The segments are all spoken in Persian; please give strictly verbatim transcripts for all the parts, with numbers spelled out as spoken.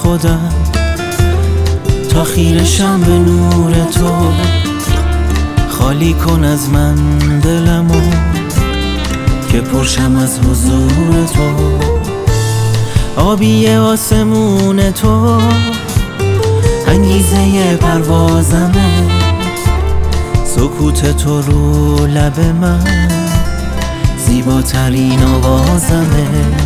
خودم تا خیرشم به نور تو. خالی کن از من دلمو که پرشم از حضور تو. آبی آسمون تو انگیزه پروازمه. سکوت تو رو لب من زیباترین آوازمه.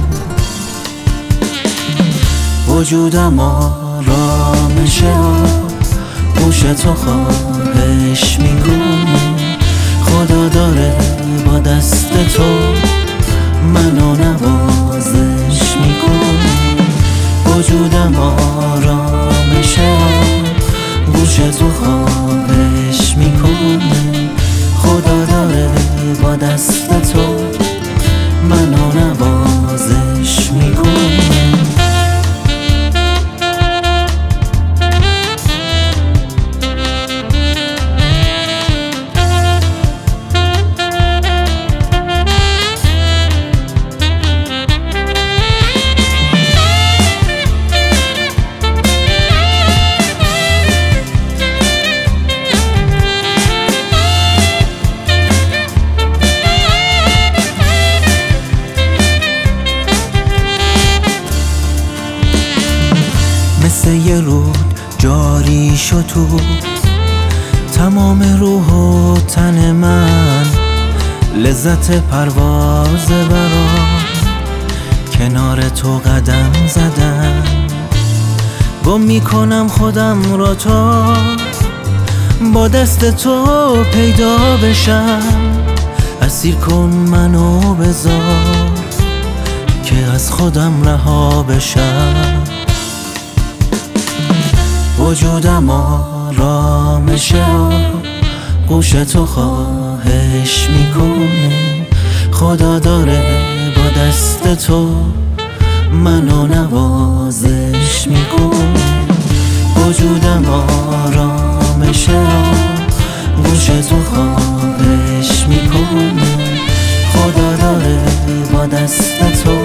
وجودم آرامشه، گوش تو خواهش میکنه. خدا داره با دست تو منو نوازش میکنه. وجودم آرامشه، گوش تو خواهش میکنه. خدا داره با دست تو منو نوازش میکنه. مثل یه رود جاری شد تو تمام روح و تن من. لذت پرواز برام کنار تو قدم زدم. گم میکنم خودم را تا با دست تو پیدا بشم. اسیر کن منو بذار که از خودم رها بشم. وجودم آرامشه، گوش تو خواهش میکنه. خدا داره با دست تو منو نوازش میکنه. وجودم آرامشه، گوش تو خواهش میکنه. خدا داره با دست تو